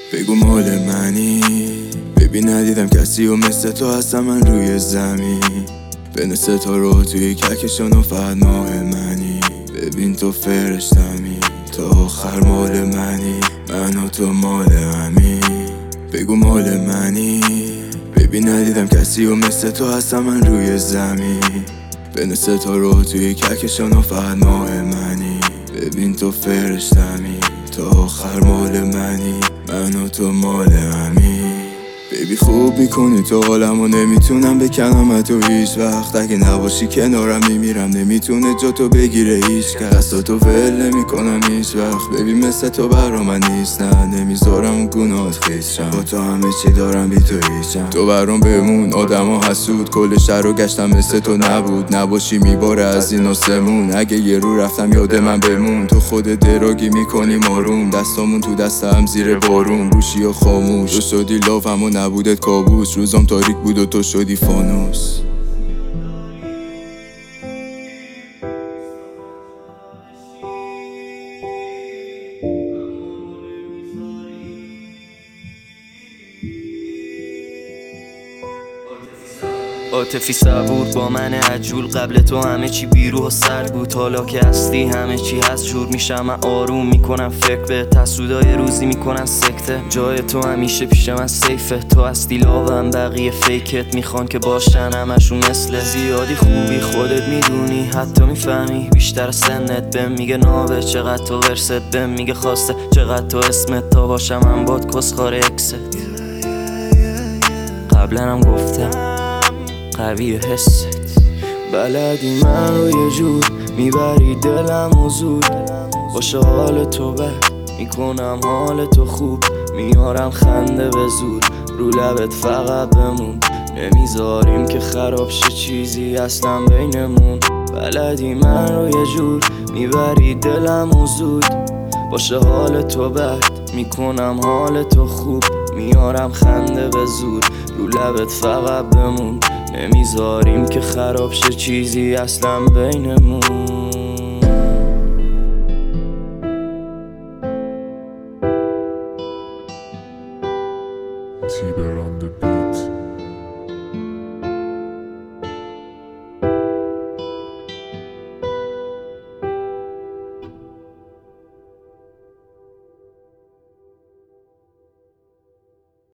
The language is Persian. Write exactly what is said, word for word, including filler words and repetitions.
بگو مال منی. ببین ندیدم کسی و مثل تو هستم من روی زمین. بین ستاره توی کهکشان و فقط ماه منی. ببین تو فرشتمی، تو آخر مال منی. من و تو مال همین. بگو مال منی. ببین ندیدم کسی و مثل تو هستم من روی زمین. بین ستاره توی کهکشان و فقط ماه منی. ببین تو فرشتمی، تو آخر مال منی. من و تو مال همین. بیبی خوب میکنی تو عالمو، نمیتونم بکنم تو هیچ وقت. اگه نباشی کنارم میمیرم، نمیتونه جا تو بگیره هیچ کس. دست تو ول نمیکنم هیچ وقت. ببین مثل تو برا من نیست، نه نمیذارم گناهت خیسشم. با تو همه چی دارم بی تو هیچم. تو برام بمون آدما حسود، کل شهر رو گشتم مثل تو نبود. نباشی میباره از این آسمون. اگه یه رو رفتم یاد من بمون. تو خود دراگی میکنی ماروم، دستامون تو دستم زیر بارون. گوشی و خاموش تو شدی لافم و نبودت کابوس. روزام تاریک بود و تو شدی فانوس. عاطفی صبور با من عجول، قبل تو همه چی بیروح و سرد بود. حالا که هستی همه چی هست جور میشم. من آروم میکنم فکر به تسودای روزی میکنن سکته. جای تو همیشه پیش من سیفه. تو هستی لاوم بقیه فیکت میخوان که باشن همشون مثل. زیادی خوبی خودت میدونی، حتی میفهمی بیشتر از سنت. بهم میگه نابه چقدر تو ورست، بهم میگه خواسته چقدر تو اسمت. تا باشم من باد کسخار اکست. قبلا هم گفتم قوی حست، بلدی من رو یه جور میبری دلم و زود. باشه حال تو بد میکنم حال تو خوب. میارم خنده به زور رو لبت فقط بمون. نمیذاریم که خراب شه چیزی اصلا بینمون. بلدی من رو یه جور میبری دلم و زود. باشه حال تو بد میکنم حال تو خوب. میارم خنده به زور رو لبت فقط بمون. نمیذاریم که خراب شه چیزی اصلا بینمون. T-Bear on the beat.